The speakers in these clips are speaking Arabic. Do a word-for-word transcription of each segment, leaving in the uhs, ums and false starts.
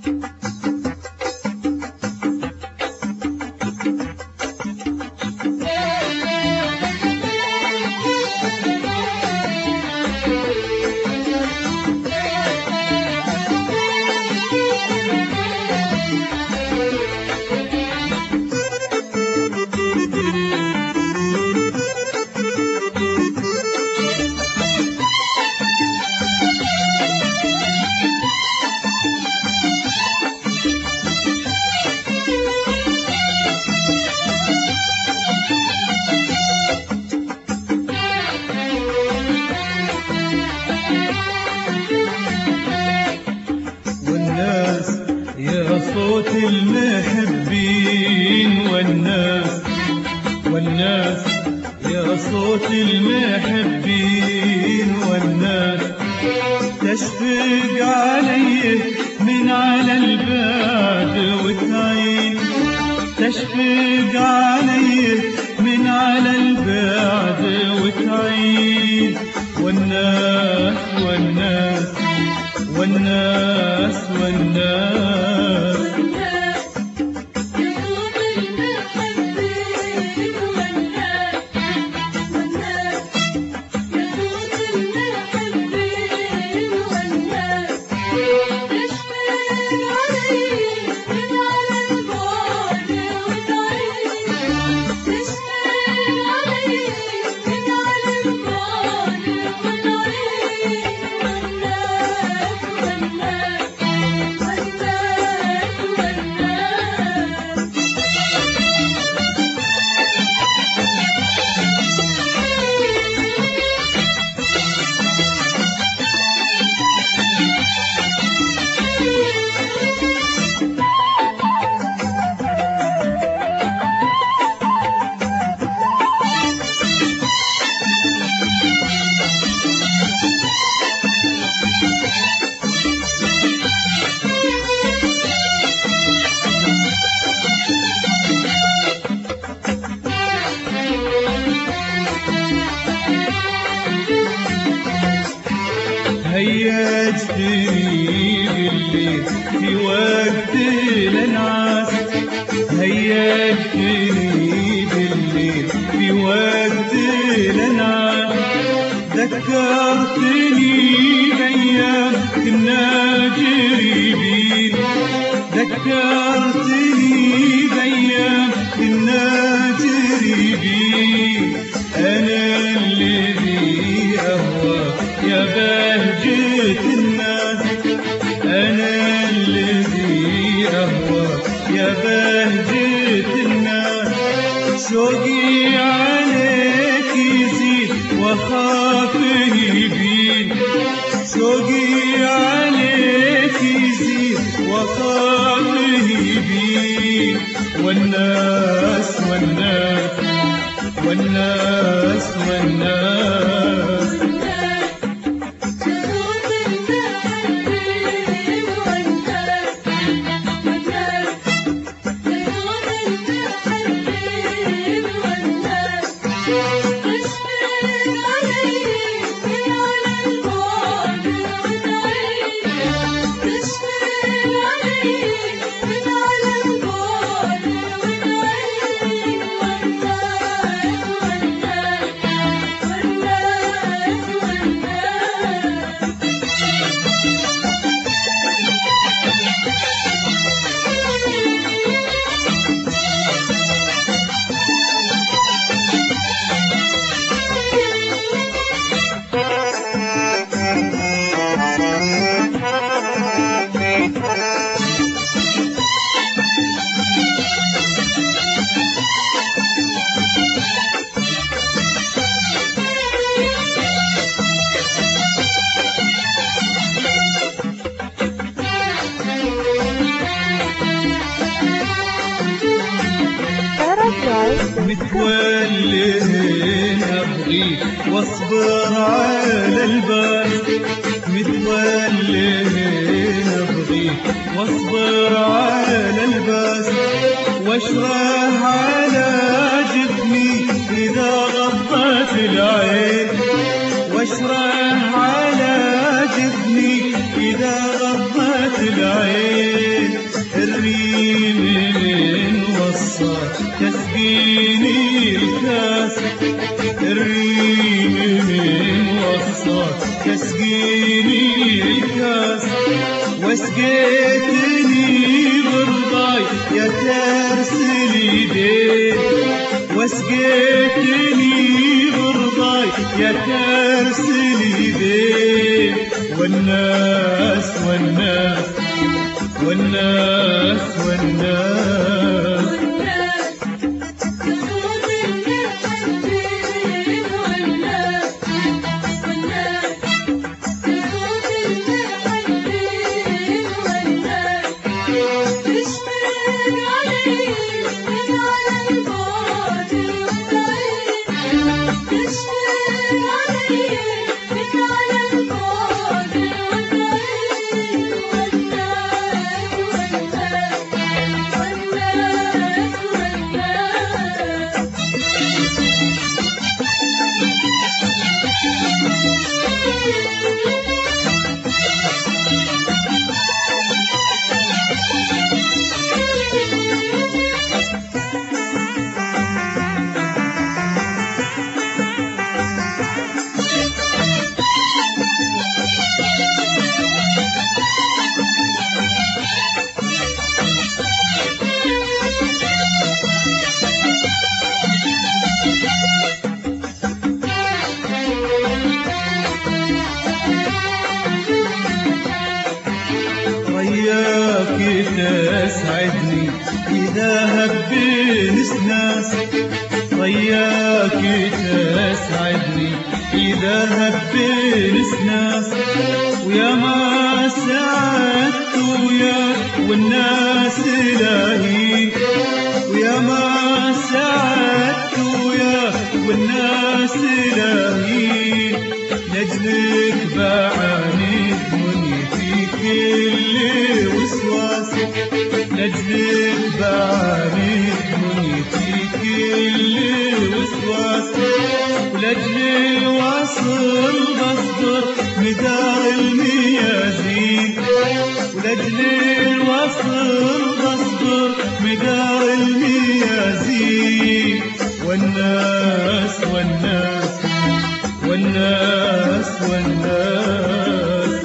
صوت المحبين والناس والناس يا صوت المحبين والناس تشفق علي من على البعد وتعين تشفق علي من على البعد وتعين والناس والناس والناس والناس هيجتني بالليل في وقت الانعاس هيجتني بالليل في وقت الانعاس ذكرتني بأيام كنا جريبين ذكرتني بأيام كنا جريبين أنا الذي أهوى يا بهجة الناس أنا الذي أهوى يا بهجة الناس شوقي عليك يزيد وأخاف يبين شوقي عليك يزيد وأخاف يبين والناس والناس والناس والناس متولين أبغيك واصبر على البال متولين أبغيك واصبر على الباس واشرح على جفني إذا غطت العين واشرح على جفني إذا غطت العين تسقيني الكاس الريم من وصاك تسقيني الكاس وسقيتني برضاي يا ترسل يديك وسقيتني برضاي يا ترسل يديك والناس والناس والناس والناس وياك تسعدني إذا هبين سناس وياك تسعدني إذا هبين سناس ويا ما سعدت وياك والناس لاهي ويا ما سعدت وياك والناس لاهي نجلك بعاني في كل وسواس نجلك بعاني في كل وسواس ولأجل الوصل بصبر مدار الميازين ولأجل الوصل بصبر مدار الميازين والناس والناس والناس والناس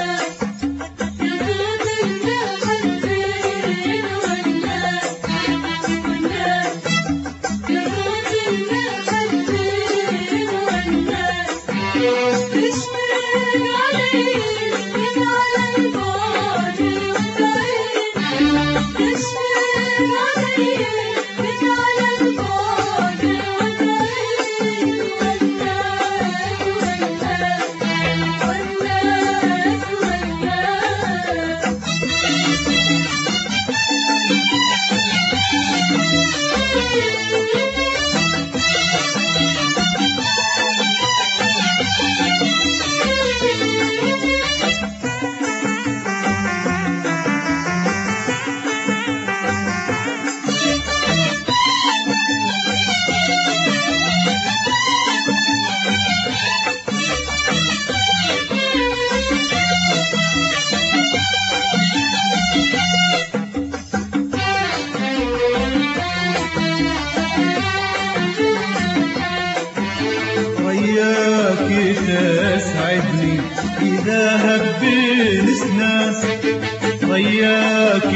وياك تسعدني إذا هبين سناس وياك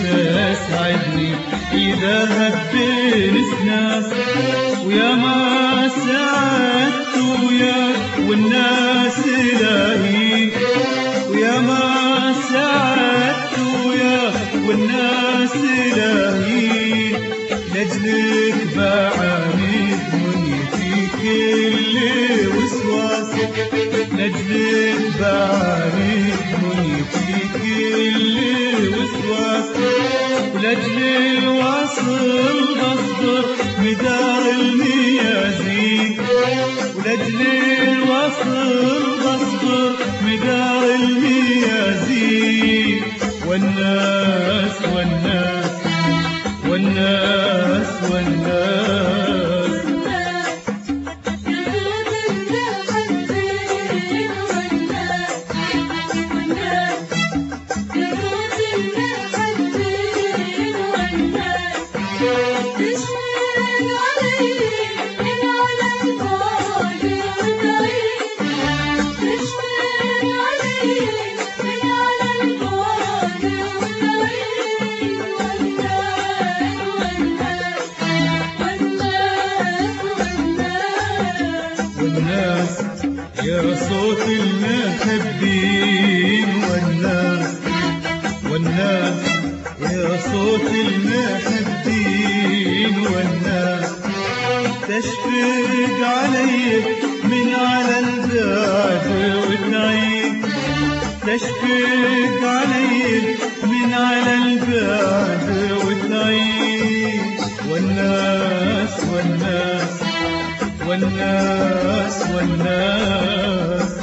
تسعدني إذا هبين سناس ويا ما سعدت وياك والناس لاهي ويا ما سعدت وياك والناس لاهي لأجلك بعاني في كل وسواس لأجلك بعاني في كل وسواس ولأجل الوصل بصبر مدار الميازين ولأجل الوصل بصبر مدار الميازين والناس والناس والناس والناس This المحبين والناس والناس يا صوت المحبين والناس تشفق علي من على البعد وتعيد تشفق علي من على البعد وتعيد والناس والناس والناس والناس